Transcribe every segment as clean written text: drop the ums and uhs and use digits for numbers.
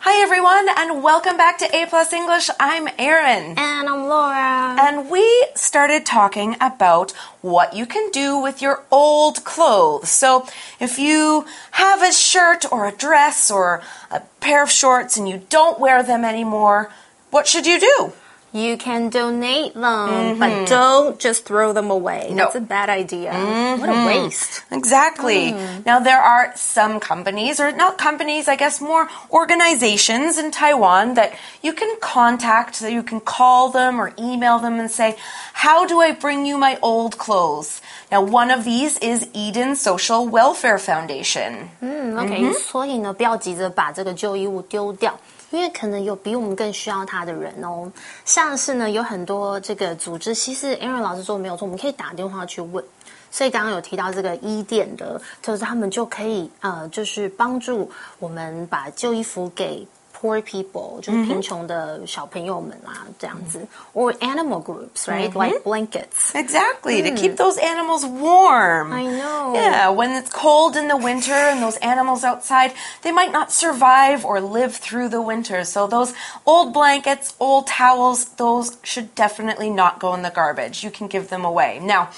Hi everyone, and welcome back to A Plus English. I'm Erin. And I'm Laura. And we started talking about what you can do with your old clothes. So if you have a shirt or a dress or a pair of shorts and you don't wear them anymore, what should you do? You can donate them, but don't just throw them away. No. That's a bad idea. What a waste. Exactly. Now, there are some companies, or not companies, I guess more organizations in Taiwan that you can contact, that you can call them or email them and say, how do I bring you my old clothes? Now, one of these is Eden Social Welfare Foundation. OK，所以呢，不要急着把这个旧衣物丢掉。因为可能有比我们更需要它的人哦，像是呢有很多这个组织，其实 Aaron 老师说没有错，我们可以打电话去问。所以刚刚有提到这个伊甸的，就是他们就可以就是帮助我们把旧衣服给 poor people， 就是贫穷的小朋友们啊，这样子。Or animal groups, right? Like blankets. Exactly, to keep those animals warm. I know. Yeah, when it's cold in the winter and those animals outside, they might not survive or live through the winter. So those old blankets, old towels, those should definitely not go in the garbage. You can give them away. Now,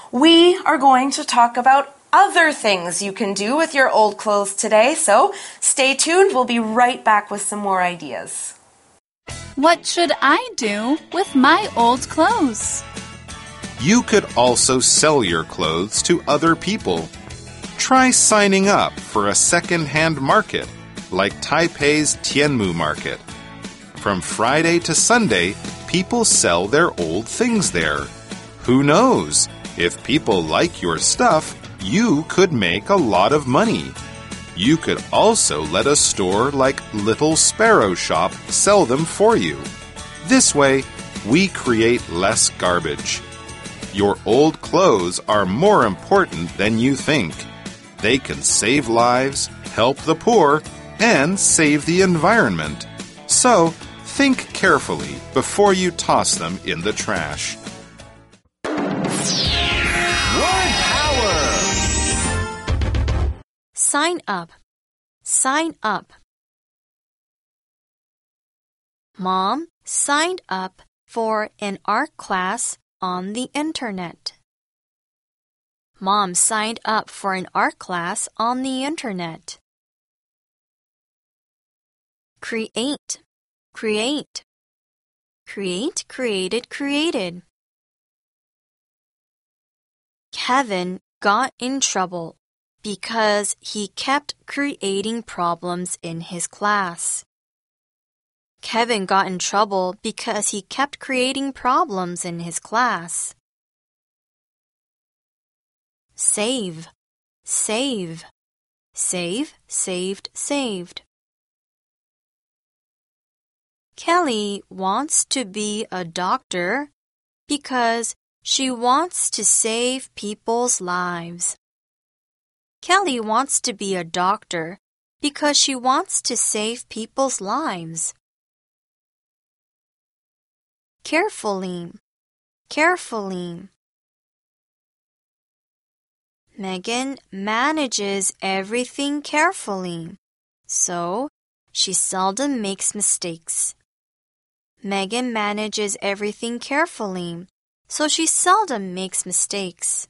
we are going to talk about other things you can do with your old clothes today, so stay tuned. We'll be right back with some more ideas. What should I do with my old clothes? You could also sell your clothes to other people. Try signing up for a second-hand market, like Taipei's Tianmu Market. From Friday to Sunday, people sell their old things there. Who knows? If people like your stuff, you could make a lot of money. You could also let a store like Little Sparrow Shop sell them for you. This way, we create less garbage. Your old clothes are more important than you think. They can save lives, help the poor, and save the environment. So, think carefully before you toss them in the trash. Sign up. Sign up. Mom signed up for an art class on the internet. Mom signed up for an art class on the internet. Create. Create. Create, created, created. Kevin got in trouble because he kept creating problems in his class. Kevin got in trouble because he kept creating problems in his class. Save. Save. Save, saved, saved. Kelly wants to be a doctor because she wants to save people's lives. Kelly wants to be a doctor because she wants to save people's lives. Carefully. Carefully. Megan manages everything carefully, so she seldom makes mistakes. Megan manages everything carefully, so she seldom makes mistakes.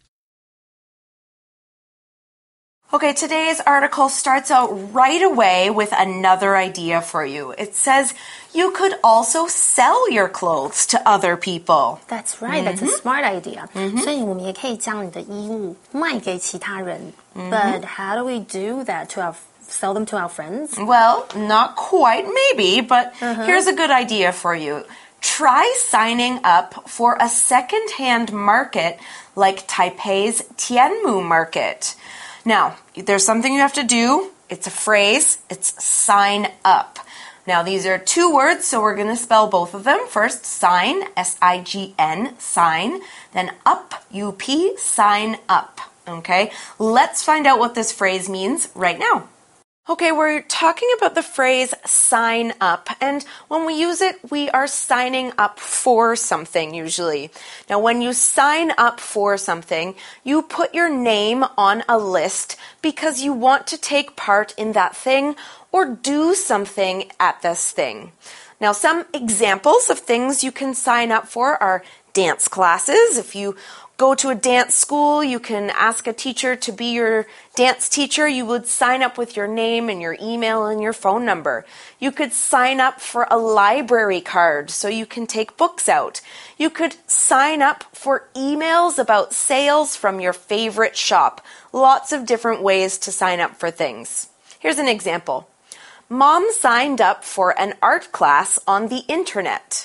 Okay, today's article starts out right away with another idea for you. It says you could also sell your clothes to other people. That's right. That's a smart idea. 所以我们也可以将你的衣物卖给其他人。But how do we do that sell them to our friends? Well, not quite, maybe, but here's a good idea for you. Try signing up for a second-hand market like Taipei's Tianmu Market. Now, there's something you have to do. It's a phrase. It's sign up. Now, these are two words, so we're going to spell both of them. First, sign, S-I-G-N, sign. Then up, U-P, sign up. Okay? Let's find out what this phrase means right now. Okay, we're talking about the phrase sign up, and when we use it, we are signing up for something usually. Now, when you sign up for something, you put your name on a list because you want to take part in that thing or do something at this thing. Now, some examples of things you can sign up for are dance classes. If you go to a dance school, you can ask a teacher to be your dance teacher. You would sign up with your name and your email and your phone number. You could sign up for a library card so you can take books out. You could sign up for emails about sales from your favorite shop. Lots of different ways to sign up for things. Here's an example. Mom signed up for an art class on the internet.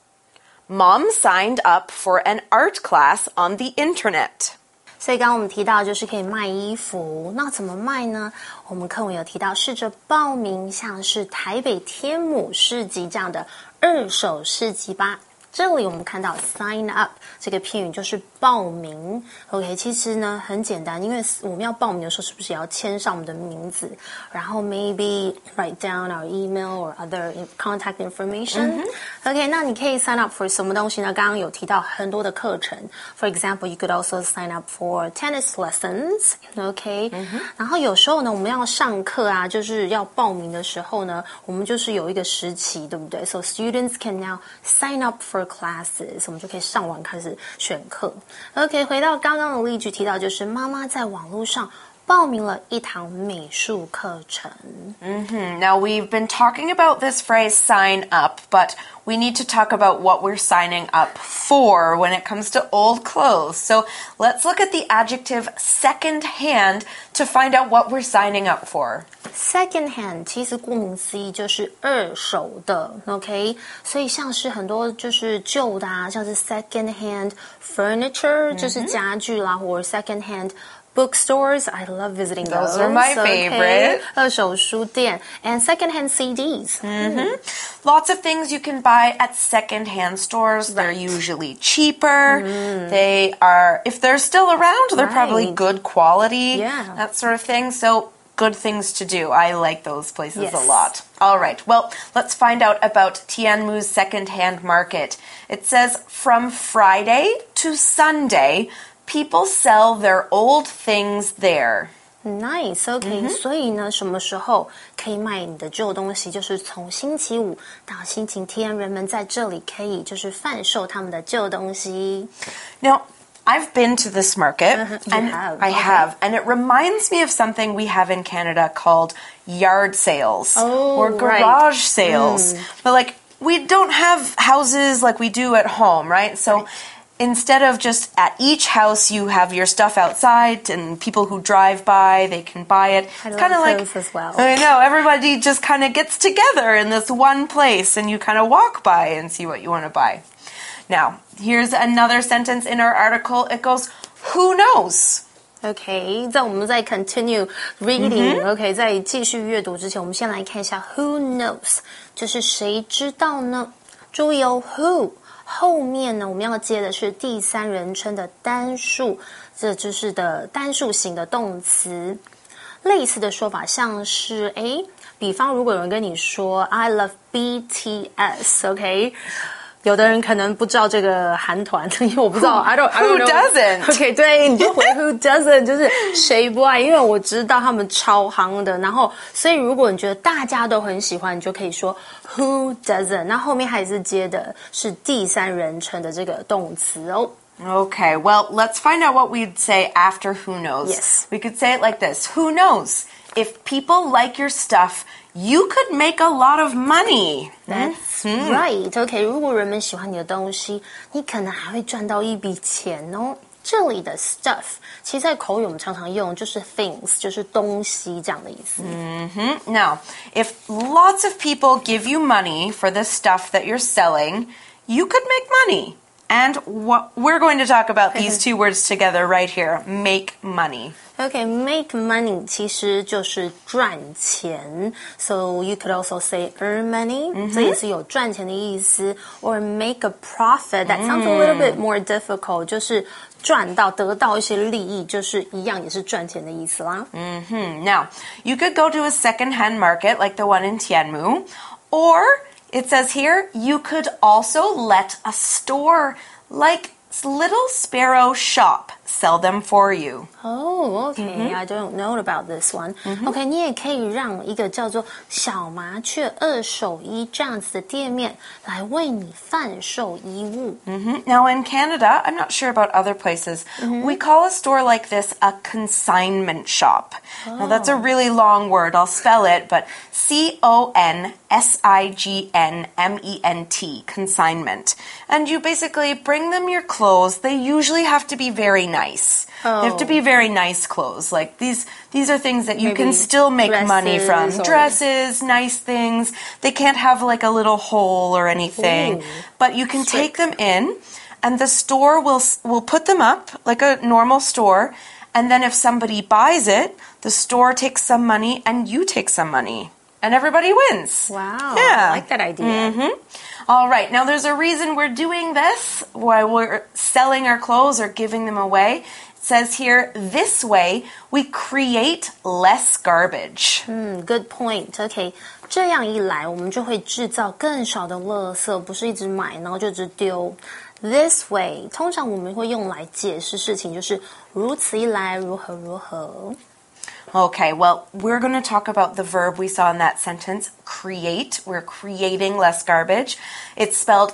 Mom signed up for an art class on the internet. 所以刚刚我们提到就是可以卖衣服，那怎么卖呢？我们课文有提到试着报名像是台北天母市集这样的二手市集吧。这里我们看到 sign up 这个片语就是报名 OK 其实呢很简单，因为我们要报名的时候是不是也要签上我们的名字，然后 maybe write down our email or other contact information、OK 那你可以 sign up for 什么东西呢？刚刚有提到很多的课程 For example you could also sign up for tennis lessons OK、然后有时候呢我们要上课啊，就是要报名的时候呢，我们就是有一个时期对不对？ So students can now sign up for classes 我们就可以上网开始选课 OK 回到刚刚的例句提到就是妈妈在网络上报名了一堂美术课程 Now we've been talking about this phrase sign up, but we need to talk about what we're signing up for when it comes to old clothes. So let's look at the adjective second-hand to find out what we're signing up for. Second hand 其实顾名思义就是二手的 OK 所以像是很多就是旧的啊，像是 second hand furniture、就是家具啦，或者 second hand bookstores I love visiting those are my favorite. 二手书店 and second-hand CDs Lots of things you can buy at second-hand stores. They're usually cheaper. They are, if they're still around, they're probably good quality, that sort of thing. So good things to do. I like those places a lot. All right, well, let's find out about Tianmu's second-hand market. It says from Friday to Sunday, people sell their old things there. Nice, OK、所以呢，什么时候可以卖你的旧东西？就是从星期五到星期天，人们在这里可以就是贩售他们的旧东西。 Now, I've been to this market, and I have, and it reminds me of something we have in Canada called yard sales or garage sales. But like, we don't have houses like we do at home, right? So instead of just at each house you have your stuff outside and people who drive by, they can buy it. It's kind of like as well. I know, everybody just kind of gets together in this one place and you kind of walk by and see what you want to buy. Now, here's another sentence in our article. It goes, who knows? OK 在我们在 continue reading、OK 在继续阅读之前，我们先来看一下 who knows 就是谁知道呢？注意哦 who后面呢，我们要接的是第三人称的单数，这就是的单数型的动词。类似的说法像是，比方如果有人跟你说 I love BTS，OK、有的人可能不知道这个韩团，因为我不知道 I don't Who know. doesn't? OK， 对，你就回 Who doesn't， 就是谁不爱，因为我知道他们超夯的。然后，所以如果你觉得大家都很喜欢，你就可以说 Who doesn't？ 那后面还是接的是第三人称的这个动词哦。 Okay, well, let's find out what we'd say after who knows. Yes. We could say it like this. Who knows? If people like your stuff, you could make a lot of money. That's right. OK， 如果人们喜欢你的东西，你可能还会赚到一笔钱哦。这里的 stuff， 其实在口语我们常常用就是 things， 就是东西这样的意思。 Now, if lots of people give you money for the stuff that you're selling, you could make money. And we're going to talk about these two words together right here. Make money. Okay, make money 其实就是赚钱 So you could also say earn money 这也是有赚钱的意思 Or make a profit That sounds a little bit more difficult 就是赚到得到一些利益就是一样也是赚钱的意思啦 Now, you could go to a second-hand market like the one in Tianmu, or it says here, you could also let a store like Little Sparrow Shop sell them for you. Oh, okay. I don't know about this one. Okay, 你也可以让一个叫做小麻雀二手衣这样子的店面来为你贩售衣物。 Now in Canada, I'm not sure about other places, we call a store like this a consignment shop. Now that's a really long word. I'll spell it, but C-O-N-S-I-G-N-M-E-N-T, consignment. And you basically bring them your clothes. They usually have to be very nice. Oh. They have to be very nice clothes. Like these are things that you Maybe can still make money from. dresses or- Dresses, nice things. They can't have like a little hole or anything. Ooh. But you can take them in and the store will put them up like a normal store. And then if somebody buys it, the store takes some money and you take some money. And everybody wins. Wow, Yeah. I like that idea. All right, now there's a reason we're doing this, why we're selling our clothes or giving them away. It says here, this way we create less garbage. Good point. Okay, 这样一来，我们就会制造更少的垃圾，不是一直买，然后就只丢。This way， 通常我们会用来解释事情，就是如此一来，如何如何。 Okay, well, we're going to talk about the verb we saw in that sentence, create. We're creating less garbage. It's spelled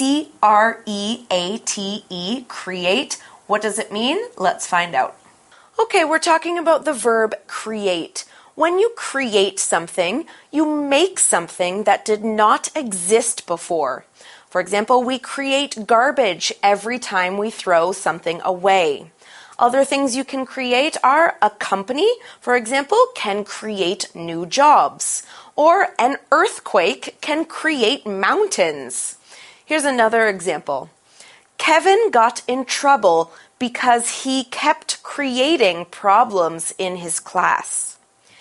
C-R-E-A-T-E, create. What does it mean? Let's find out. Okay, we're talking about the verb create. When you create something, you make something that did not exist before. For example, we create garbage every time we throw something away. Other things you can create are a company, for example, can create new jobs. Or an earthquake can create mountains. Here's another example. Kevin got in trouble because he kept creating problems in his class.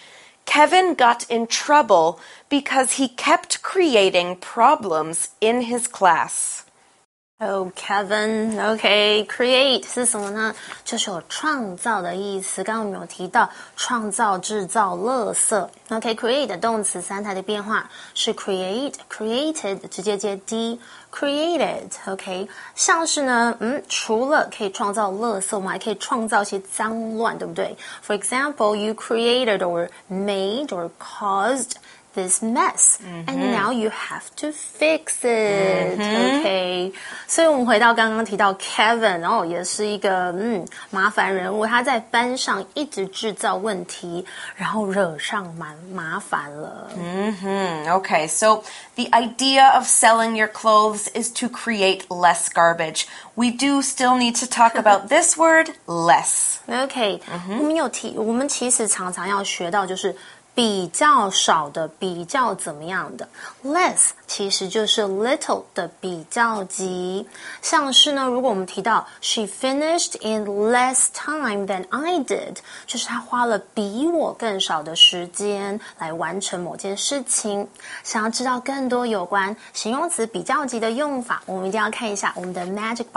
Kevin got in trouble because he kept creating problems in his class. Oh, Kevin, okay, create 是什么呢？就是有创造的意思。刚刚我们有提到创造、制造、垃圾。OK, create 的动词三态的变化是 create, created 直接接 d, created. OK, 像是呢，除了可以创造垃圾，我们还可以创造一些脏乱，对不对 ？For example, you created or made or caused this mess, and now you have to fix it. Okay, 所以我们回到刚刚提到 Kevin， 然后也是一个麻烦人物，他在班上一直制造问题，然后惹上麻烦了。 Okay, so the idea of selling your clothes is to create less garbage. We do still need to talk about this word, less. Okay, 我们其实常常要学到就是比较少的，比较怎么样的 less 其实就是 little 的比较级，像是呢，如果我们提到 she finished in less time than I did， 就是她花了比我更少的时间来完成某件事情。想要知道更多有关形容词比较级的用法，我们一定要看一下我们的 Magic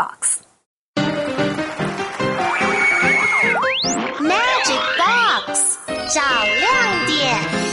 Box。Magic Box。找亮点。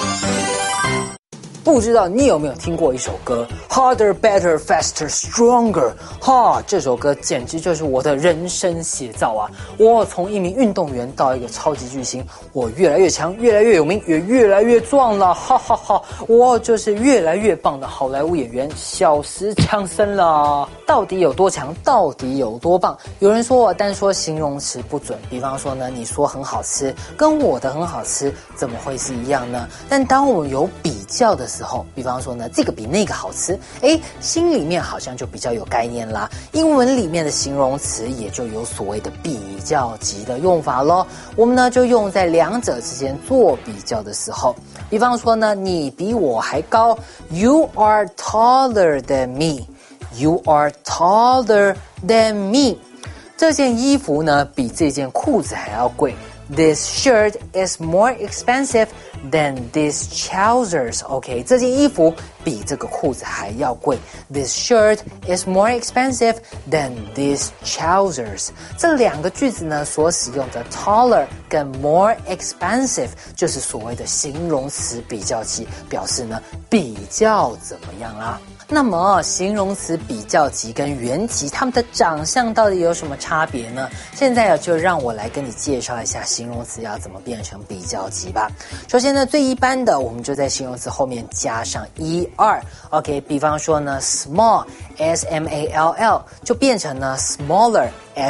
不知道你有没有听过一首歌 Harder, Better, Faster, Stronger 哈，这首歌简直就是我的人生写照啊！我从一名运动员到一个超级巨星，我越来越强，越来越有名，也越来越壮了，哈哈哈！我就是越来越棒的好莱坞演员小石强森了。到底有多强？到底有多棒？有人说我单说形容词不准，比方说呢，你说很好吃，跟我的很好吃，怎么会是一样呢？但当我们有比较的时候，比方说呢，这个比那个好吃，心里面好像就比较有概念啦。英文里面的形容词也就有所谓的比较级的用法咯。我们呢就用在两者之间做比较的时候，比方说呢，你比我还高 ，You are taller than me。 You are taller than me. 这件衣服呢，比这件裤子还要贵。This shirt is more expensive than these trousers. OK， 这件衣服比这个裤子还要贵。This shirt is more expensive than these trousers. 这两个句子呢，所使用的 taller 跟 more expensive 就是所谓的形容词比较级，表示呢比较怎么样啦。那么形容词比较级跟原级它们的长相到底有什么差别呢？现在就让我来跟你介绍一下形容词要怎么变成比较级吧。首先呢，最一般的我们就在形容词后面加上 er。 OK， 比方说呢 small small 就变成呢 smaller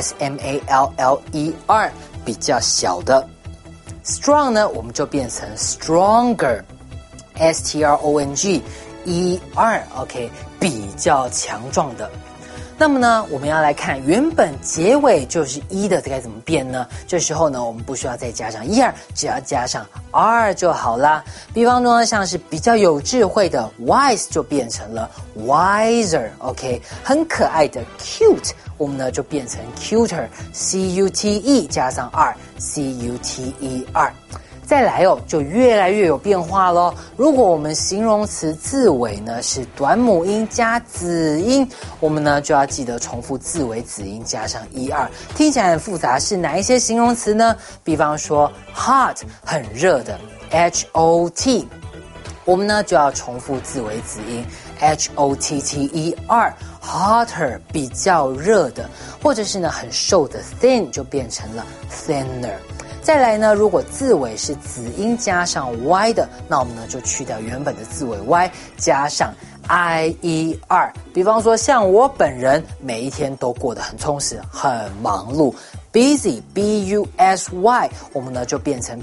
smaller 比较小的。 strong 呢我们就变成 stronger strong OK， 比较强壮的。那么呢，我们要来看原本结尾就是一的该怎么变呢？这时候呢，我们不需要再加上er，只要加上 r 就好啦。比方说呢，像是比较有智慧的 wise 就变成了 wiser OK， 很可爱的 cute 我们呢就变成 cuter cute 加上 r cuter。再来哦，就越来越有变化咯。如果我们形容词字尾呢是短母音加子音，我们呢就要记得重复字尾子音加上er。听起来很复杂，是哪一些形容词呢？比方说 hot 很热的 hot， 我们呢就要重复字尾子音 hotter hotter 比较热的，或者是呢很瘦的 thin 就变成了 thinner。再来呢，如果字尾是子音加上 y 的，那我们呢就去掉原本的字尾 y， 加上 ier。比方说像我本人每一天都过得很充实，很忙碌 busy busy， 我们呢就变成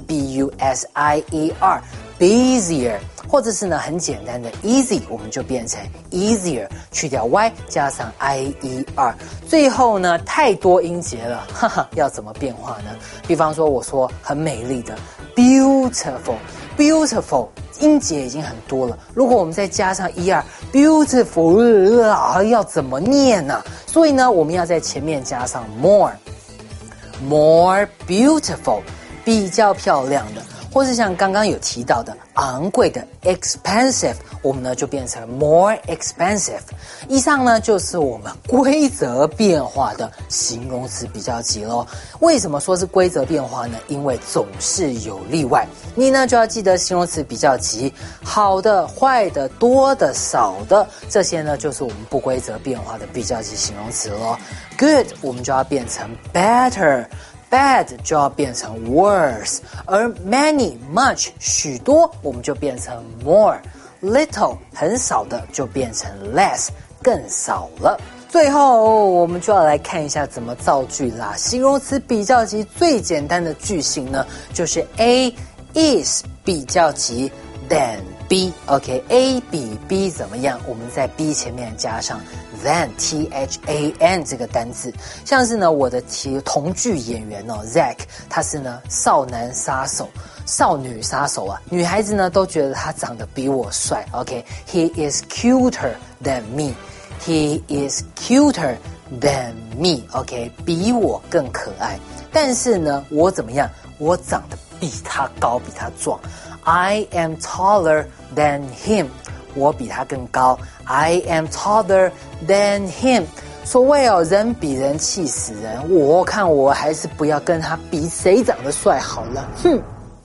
busier busier。或者是呢很简单的 easy， 我们就变成 easier， 去掉 y 加上 ier。最后呢太多音节了，哈哈，要怎么变化呢？比方说我说很美丽的 beautiful beautiful， 音节已经很多了，如果我们再加上 er beautiful， 要怎么念呢？所以呢我们要在前面加上 more beautiful， 比较漂亮的。或是像刚刚有提到的昂贵的 expensive， 我们呢就变成 more expensive。 以上呢就是我们规则变化的形容词比较级咯。为什么说是规则变化呢？因为总是有例外，你呢就要记得形容词比较级，好的坏的多的少的，这些呢就是我们不规则变化的比较级形容词咯。 Good 我们就要变成 better， bad 就要变成 worse， 而 many much 许多我们就变成 more， little 很少的就变成 less 更少了。最后我们就要来看一下怎么造句啦。形容词比较级最简单的句型呢，就是 A is 比较级 than B。 OK， A 比 B 怎么样？我们在 B 前面加上 than than 这个单字。像是呢我的同剧演员哦 Zack， 他是呢少男杀手少女杀手啊，女孩子呢都觉得他长得比我帅。 OK， He is cuter than me， He is cuter than me。 OK， 比我更可爱。但是呢我怎么样？我长得比他高比他壮， I am taller than him， 我比他更高， I am taller than him。 所谓哦，人比人气死人，我看我还是不要跟他比谁长得帅好了，哼。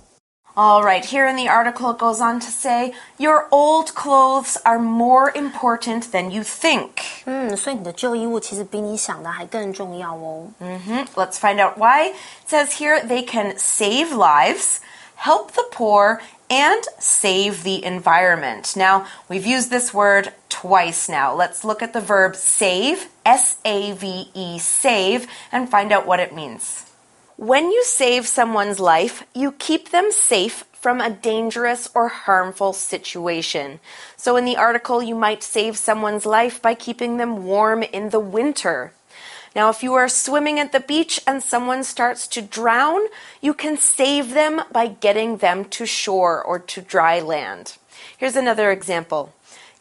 All right, here in the article it goes on to say, your old clothes are more important than you think. 所以你的旧衣物其实比你想的还更重要哦。 Let's find out why. It says here they can save lives, help the poor, and save the environment. Now, we've used this word twice now. Let's look at the verb save, S-A-V-E, save, and find out what it means. When you save someone's life, you keep them safe from a dangerous or harmful situation. So in the article, you might save someone's life by keeping them warm in the winter. Now, if you are swimming at the beach and someone starts to drown, you can save them by getting them to shore or to dry land. Here's another example.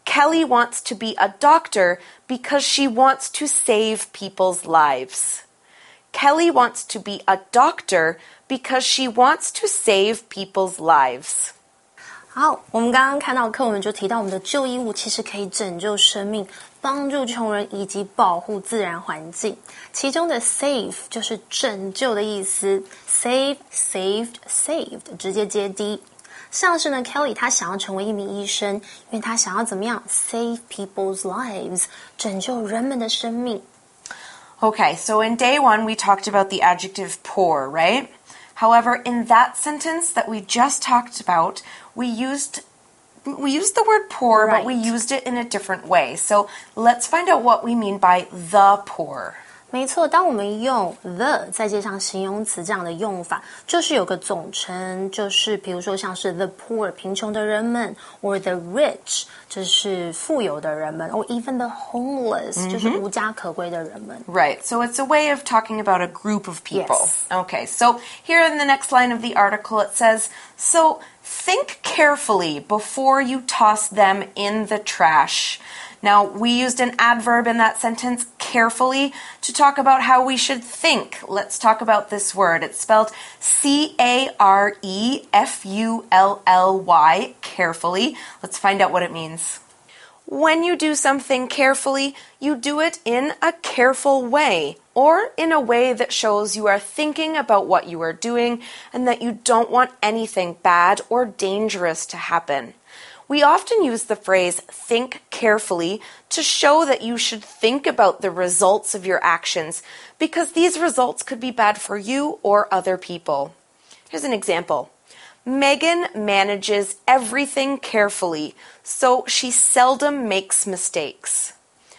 Kelly wants to be a doctor because she wants to save people's lives. Kelly wants to be a doctor because she wants to save people's lives. 好，我们刚刚看到课文就提到我们的旧衣物其实可以拯救生命，帮助穷人以及保护自然环境。其中的 save 就是拯救的意思 ，save, saved, saved 直接接 D。像是呢 Kelly 她想要成为一名医生，因为她想要怎么样 save people's lives 拯救人们的生命。 Okay, so in day 1 we talked about the adjective poor, right? However, in that sentence that we just talked about, we used the word poor, Right. but we used it in a different way. So let's find out what we mean by the poor. 没错，当我们用 the 再接上形容词这样的用法，就是有个总称，就是比如说像是 the poor 贫穷的人们 ，or the rich 就是富有的人们 ，or even the homeless 就是无家可归的人们。 Right, so it's a way of talking about a group of people. Yes. Okay, so here in the next line of the article it says, so think carefully before you toss them in the trash. Now, we used an adverb in that sentence, carefully, to talk about how we should think. Let's talk about this word. It's spelled C-A-R-E-F-U-L-L-Y, carefully. Let's find out what it means. When you do something carefully, you do it in a careful way, or in a way that shows you are thinking about what you are doing and that you don't want anything bad or dangerous to happen. We often use the phrase think carefully to show that you should think about the results of your actions because these results could be bad for you or other people. Here's an example. Megan manages everything carefully, so she seldom makes mistakes.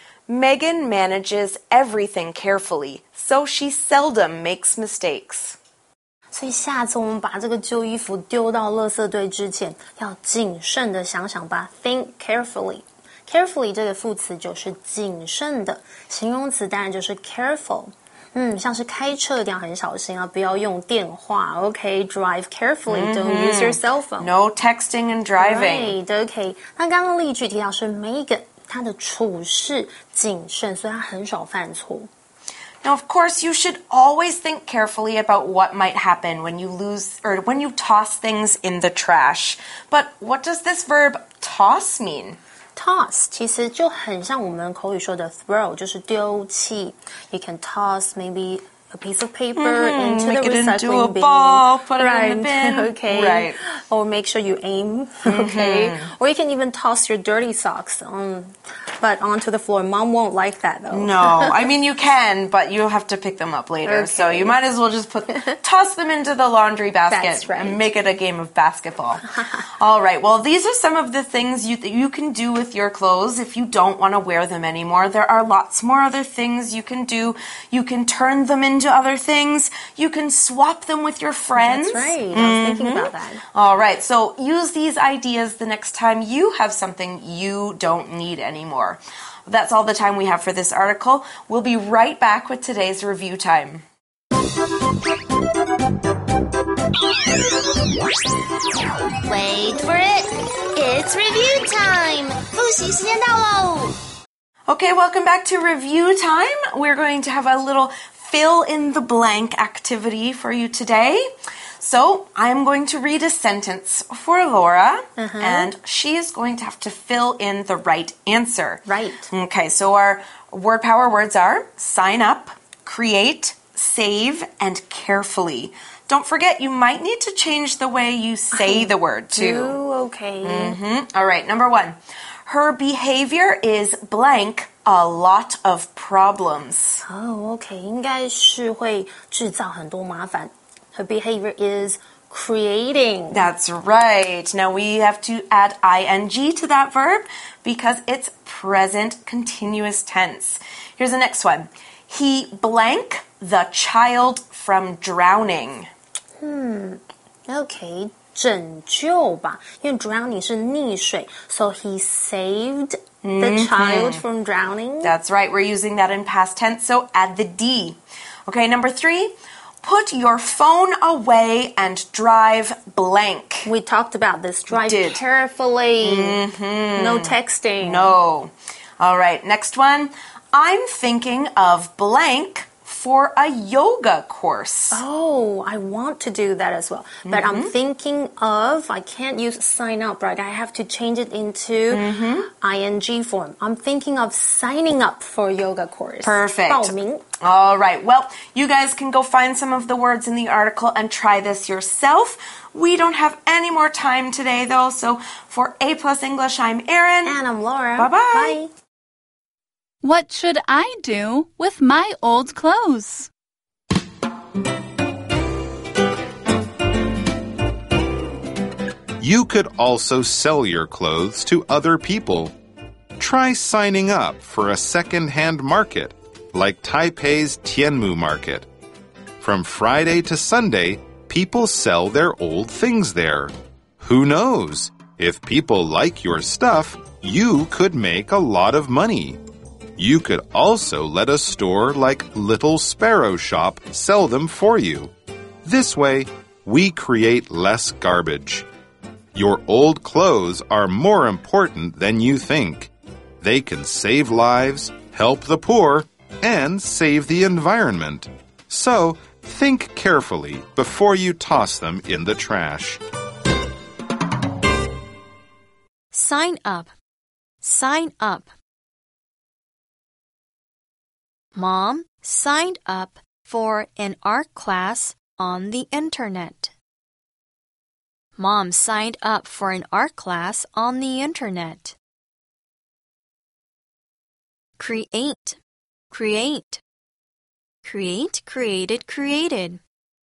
Megan manages everything carefully, so she seldom makes mistakes. 所以下次我们把这个旧衣服丢到垃圾堆之前，要谨慎的想想吧。Think carefully. Carefully 这个副词就是谨慎的，形容词当然就是 careful。像是开车一定要很小心啊，不要用电话。OK, drive carefully. Don't use your cell phone. No texting and driving. Right, OK. 那刚刚例句提到是 Megan， 她的处事谨慎，所以她很少犯错。 Now, of course, you should always think carefully about what might happen when you when you toss things in the trash. But what does this verb toss mean? Toss 其实就很像我们口语说的 throw， 就是丢弃。You can toss maybe a piece of paper into Make the it recycling into a bin. ball, put it Right. in the bin. Okay. Right. Or make sure you aim. Okay. Or you can even toss your dirty socks but onto the floor. Mom won't like that though. No, I mean you can, but you'll have to pick them up later. So Okay. you might as well just toss them into the laundry basket That's right. and make it a game of basketball. All right. Well, these are some of the things you can do with your clothes if you don't want to wear them anymore. There are lots more other things you can do. You can turn them into other things. You can swap them with your friends. That's right. I was thinking about that. All right. So use these ideas the next time you have something you don't need anymore. That's all the time we have for this article. We'll be right back with today's review time. Wait for it. It's review time. 复习时间到喽。 Okay, welcome back to review time. We're going to have a little fill in the blank activity for you today. So I'm going to read a sentence for Laura, and she is going to have to fill in the right answer. Right. Okay, so our word power words are sign up, create, save, and carefully. Don't forget, you might need to change the way you say the word too. Okay. All right, number 1. Her behavior is blank a lot of problems. OK， 应该是会制造很多麻烦。Her behavior is creating. That's right. Now we have to add ing to that verb because it's present continuous tense. Here's the next one. He blank the child from drowning. OK， 拯救吧，因为 drowning 是溺水 ，so he saved the child from drowning. That's right. We're using that in past tense, so add the D. Okay, number 3. Put your phone away and drive blank. We talked about this. Drive did. carefully. No texting. No. All right, next one. I'm thinking of blank for a yoga course. Oh, I want to do that as well. But I'm thinking of, I can't use sign up, right? I have to change it into ing form. I'm thinking of signing up for a yoga course. Perfect. 报名. All right. Well, you guys can go find some of the words in the article and try this yourself. We don't have any more time today, though. So for A+ English, I'm Erin. And I'm Laura. Bye-bye. Bye. What should I do with my old clothes? You could also sell your clothes to other people. Try signing up for a second-hand market, like Taipei's Tianmu Market. From Friday to Sunday, people sell their old things there. Who knows? If people like your stuff, you could make a lot of money. You could also let a store like Little Sparrow Shop sell them for you. This way, we create less garbage. Your old clothes are more important than you think. They can save lives, help the poor, and save the environment. So, think carefully before you toss them in the trash. Sign up. Sign up. Mom signed up for an art class on the internet. Mom signed up for an art class on the internet. Create. Create. Create, created, created.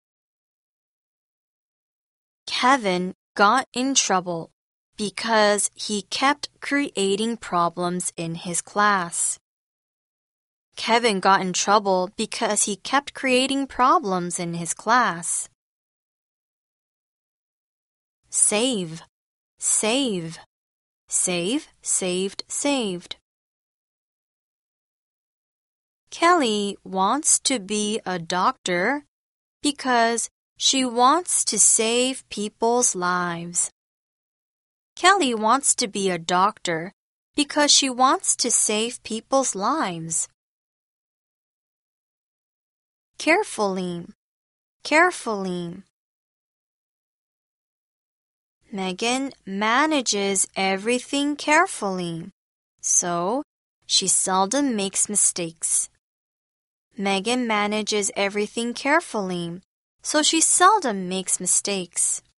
Kevin got in trouble because he kept creating problems in his class. Kevin got in trouble because he kept creating problems in his class. Save. Save. Save, saved, saved. Kelly wants to be a doctor because she wants to save people's lives. Kelly wants to be a doctor because she wants to save people's lives. Carefully. Carefully. Megan manages everything carefully, so she seldom makes mistakes. Megan manages everything carefully, so she seldom makes mistakes.